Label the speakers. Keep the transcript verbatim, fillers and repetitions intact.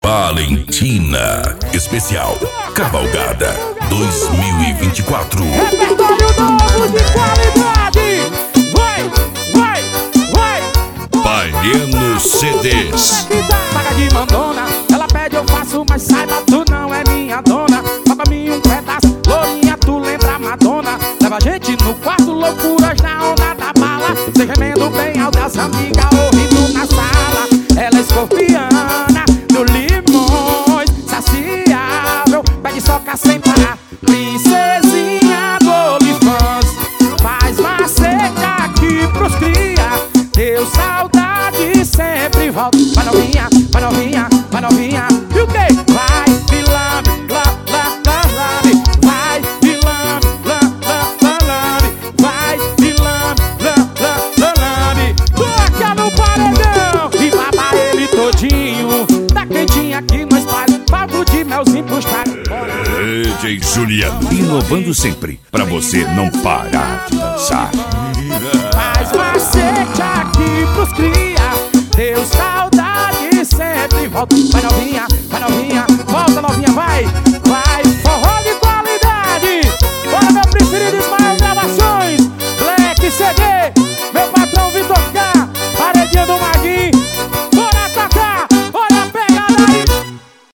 Speaker 1: Valentina Especial Cavalgada dois mil e vinte e quatro.
Speaker 2: Repertório novo de qualidade. Vai, vai, vai.
Speaker 1: Baiano C Ds.
Speaker 2: Paga de mandona, ela pede eu faço, mas saiba tu não é minha dona. Só pra mim um pedaço, lourinha tu lembra Madonna. Leva a gente no quarto, loucuras na onda da bala. Se remendo bem alto das amigas, ouvindo na sala. Ela é escorpiana, no limões, saciável, pede soca sem parar. Princesinha do OnlyFans, faz maceta aqui pros cria. Deu saudade, sempre volta. Vai novinha, vai novinha, vai novinha. E o que? Vai, vilame, lá, lá, lá, lame. Vai, vilame, lá, lá, lá, lame. Vai, vilame, lá, lá, lá, lame. Toca no paredão e baba ele todinho. Tá quentinha aqui no espalho, pago de melzinho pros caras.
Speaker 1: D J Juliano, inovando sempre, pra você não parar de dançar.
Speaker 2: Faz macete aqui pros cria. Deu saudade, sempre volta. Vai novinha, vai novinha, volta novinha, vai. Vai, forró de qualidade. Bora meu preferido Ismael Gravações, Black C D.